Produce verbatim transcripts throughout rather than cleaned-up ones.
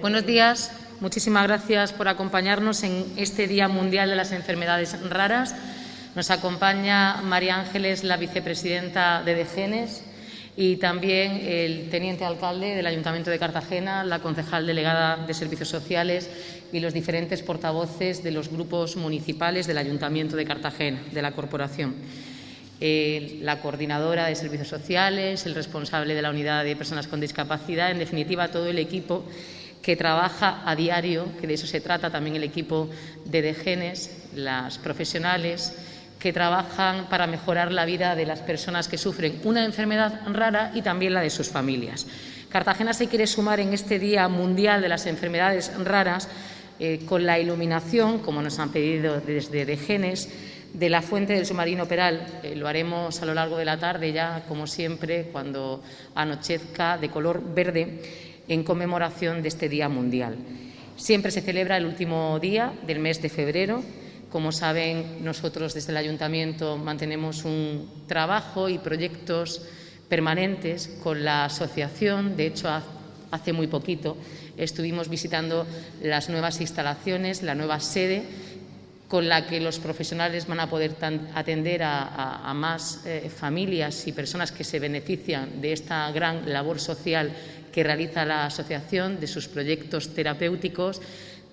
Buenos días. Muchísimas gracias por acompañarnos en este Día Mundial de las Enfermedades Raras. Nos acompaña María Ángeles, la vicepresidenta de DEGENES, y también el teniente alcalde del Ayuntamiento de Cartagena, la concejal delegada de Servicios Sociales y los diferentes portavoces de los grupos municipales del Ayuntamiento de Cartagena, de la corporación. Eh, la coordinadora de Servicios Sociales, el responsable de la Unidad de Personas con Discapacidad, en definitiva todo el equipo que trabaja a diario, que de eso se trata también el equipo de DEGENES, las profesionales que trabajan para mejorar la vida de las personas que sufren una enfermedad rara y también la de sus familias. Cartagena se quiere sumar en este Día Mundial de las Enfermedades Raras eh, con la iluminación, como nos han pedido desde DEGENES, de la fuente del submarino Peral. Eh, lo haremos a lo largo de la tarde ya, como siempre, cuando anochezca, de color verde, en conmemoración de este Día Mundial. Siempre se celebra el último día del mes de febrero. Como saben, nosotros desde el Ayuntamiento mantenemos un trabajo y proyectos permanentes con la asociación. De hecho, hace muy poquito estuvimos visitando las nuevas instalaciones, la nueva sede, con la que los profesionales van a poder atender a, a, a más eh, familias y personas que se benefician de esta gran labor social que realiza la asociación, de sus proyectos terapéuticos,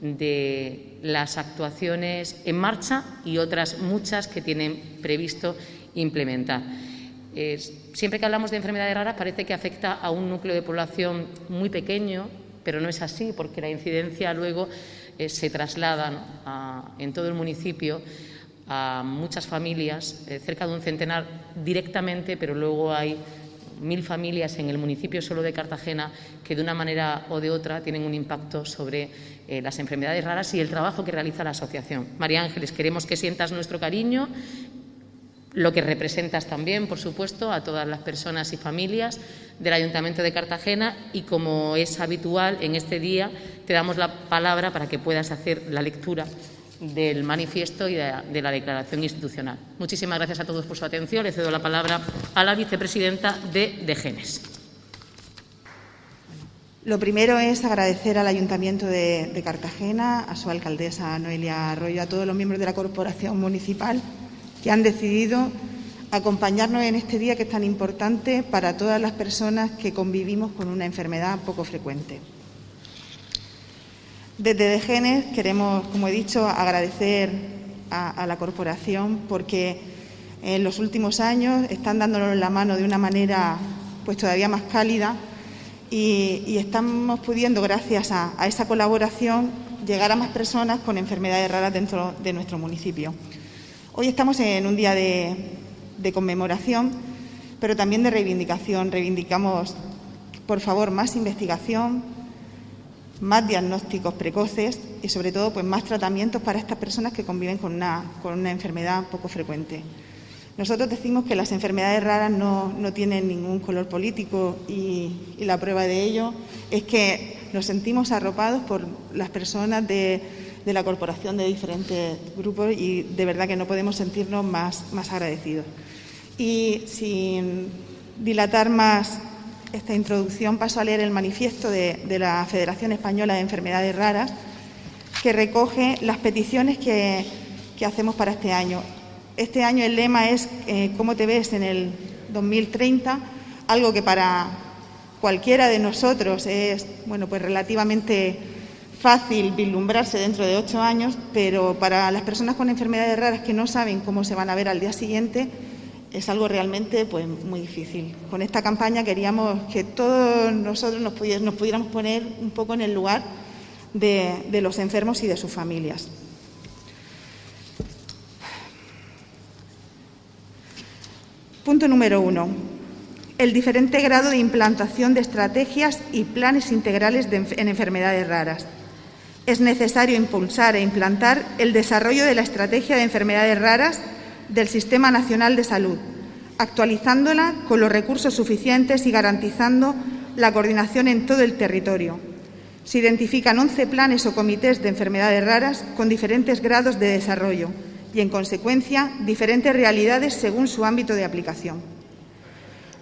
de las actuaciones en marcha y otras muchas que tienen previsto implementar. Eh, siempre que hablamos de enfermedades raras parece que afecta a un núcleo de población muy pequeño, pero no es así, porque la incidencia luego eh, se traslada, ¿no?, a, en todo el municipio a muchas familias, eh, cerca de un centenar directamente, pero luego hay mil familias en el municipio solo de Cartagena que de una manera o de otra tienen un impacto sobre eh, las enfermedades raras y el trabajo que realiza la asociación. María Ángeles, queremos que sientas nuestro cariño, lo que representas también, por supuesto, a todas las personas y familias del Ayuntamiento de Cartagena, y como es habitual en este día te damos la palabra para que puedas hacer la lectura del manifiesto y de la, de la declaración institucional. Muchísimas gracias a todos por su atención. Le cedo la palabra a la vicepresidenta de DEGENES. Lo primero es agradecer al Ayuntamiento de, de Cartagena, a su alcaldesa Noelia Arroyo, a todos los miembros de la corporación municipal que han decidido acompañarnos en este día que es tan importante para todas las personas que convivimos con una enfermedad poco frecuente. Desde DEGENES queremos, como he dicho, agradecer a, a la corporación porque en los últimos años están dándonos la mano de una manera pues todavía más cálida y, y estamos pudiendo, gracias a, a esa colaboración, llegar a más personas con enfermedades raras dentro de nuestro municipio. Hoy estamos en un día de, de conmemoración, pero también de reivindicación. Reivindicamos, por favor, más investigación, más diagnósticos precoces y, sobre todo, pues más tratamientos para estas personas que conviven con una, con una enfermedad poco frecuente. Nosotros decimos que las enfermedades raras no, no tienen ningún color político y, y la prueba de ello es que nos sentimos arropados por las personas de, de la corporación de diferentes grupos y de verdad que no podemos sentirnos más, más agradecidos. Y sin dilatar más esta introducción, paso a leer el manifiesto de, de la Federación Española de Enfermedades Raras, que recoge las peticiones que, que hacemos para este año. Este año el lema es eh, ¿cómo te ves en el dos mil treinta? Algo que para cualquiera de nosotros es bueno, pues relativamente fácil vislumbrarse dentro de ocho años, pero para las personas con enfermedades raras que no saben cómo se van a ver al día siguiente, es algo realmente pues, muy difícil. Con esta campaña queríamos que todos nosotros nos, pudiéramos, nos pudiéramos poner un poco en el lugar de, de los enfermos y de sus familias. Punto número uno. El diferente grado de implantación de estrategias y planes integrales de, en enfermedades raras. Es necesario impulsar e implantar el desarrollo de la estrategia de enfermedades raras del Sistema Nacional de Salud, actualizándola con los recursos suficientes y garantizando la coordinación en todo el territorio. Se identifican once planes o comités de enfermedades raras con diferentes grados de desarrollo y, en consecuencia, diferentes realidades según su ámbito de aplicación.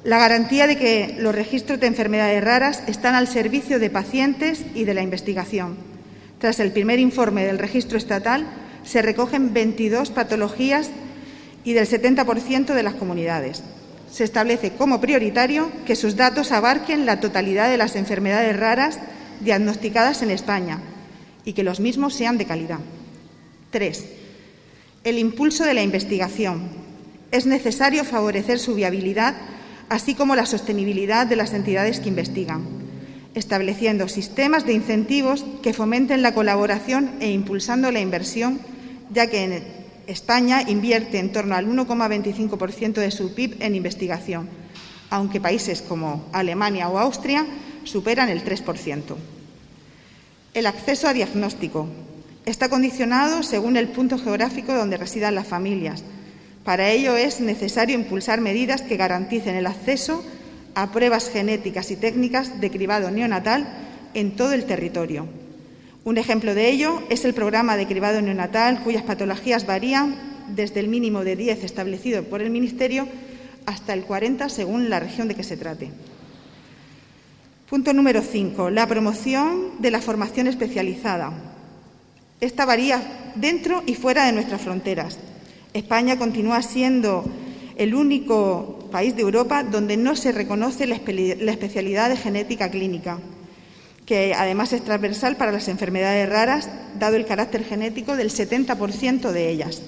La garantía de que los registros de enfermedades raras están al servicio de pacientes y de la investigación. Tras el primer informe del registro estatal, se recogen veintidós patologías y del setenta por ciento de las comunidades. Se establece como prioritario que sus datos abarquen la totalidad de las enfermedades raras diagnosticadas en España y que los mismos sean de calidad. Tres. El impulso de la investigación. Es necesario favorecer su viabilidad, así como la sostenibilidad de las entidades que investigan, estableciendo sistemas de incentivos que fomenten la colaboración e impulsando la inversión, ya que en España invierte en torno al uno coma veinticinco por ciento de su P I B en investigación, aunque países como Alemania o Austria superan el tres por ciento. El acceso a diagnóstico está condicionado según el punto geográfico donde residan las familias. Para ello es necesario impulsar medidas que garanticen el acceso a pruebas genéticas y técnicas de cribado neonatal en todo el territorio. Un ejemplo de ello es el programa de cribado neonatal, cuyas patologías varían desde el mínimo de diez establecido por el Ministerio hasta el cuarenta según la región de que se trate. Punto número cinco. La promoción de la formación especializada. Esta varía dentro y fuera de nuestras fronteras. España continúa siendo el único país de Europa donde no se reconoce la especialidad de genética clínica, que además es transversal para las enfermedades raras, dado el carácter genético del setenta por ciento de ellas.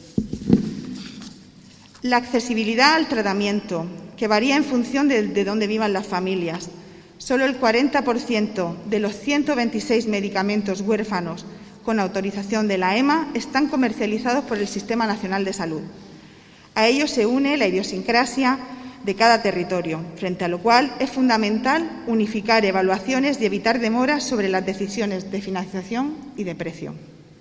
La accesibilidad al tratamiento, que varía en función de, de dónde vivan las familias. Solo el cuarenta por ciento de los ciento veintiséis medicamentos huérfanos con autorización de la E M A están comercializados por el Sistema Nacional de Salud. A ello se une la idiosincrasia de cada territorio, frente a lo cual es fundamental unificar evaluaciones y evitar demoras sobre las decisiones de financiación y de precio.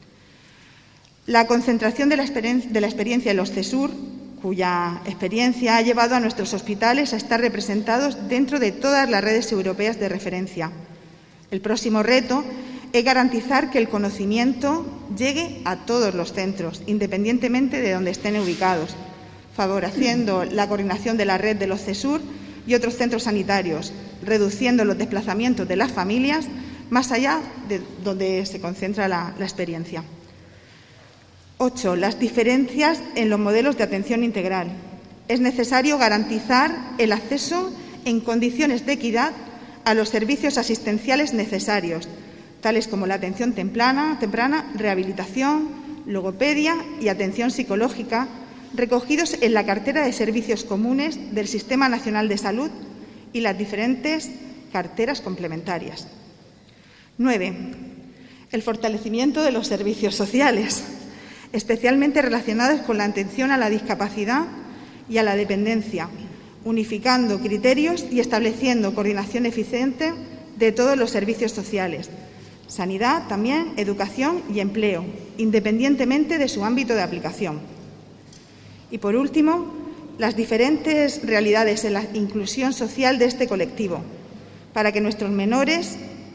La concentración de la, de la experiencia en los CESUR, cuya experiencia ha llevado a nuestros hospitales a estar representados dentro de todas las redes europeas de referencia. El próximo reto es garantizar que el conocimiento llegue a todos los centros, independientemente de donde estén ubicados, favoreciendo la coordinación de la red de los CESUR y otros centros sanitarios, reduciendo los desplazamientos de las familias más allá de donde se concentra la, la experiencia. Ocho. Las diferencias en los modelos de atención integral. Es necesario garantizar el acceso en condiciones de equidad a los servicios asistenciales necesarios, tales como la atención temprana, temprana, rehabilitación, logopedia y atención psicológica, recogidos en la cartera de servicios comunes del Sistema Nacional de Salud y las diferentes carteras complementarias. Nueve. El fortalecimiento de los servicios sociales, especialmente relacionados con la atención a la discapacidad y a la dependencia, unificando criterios y estableciendo coordinación eficiente de todos los servicios sociales, sanidad también, educación y empleo, independientemente de su ámbito de aplicación. Y, por último, las diferentes realidades en la inclusión social de este colectivo, para que nuestros menores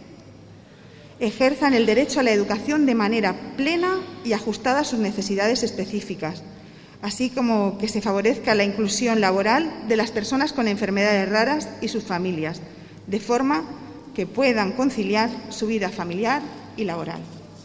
ejerzan el derecho a la educación de manera plena y ajustada a sus necesidades específicas, así como que se favorezca la inclusión laboral de las personas con enfermedades raras y sus familias, de forma que puedan conciliar su vida familiar y laboral.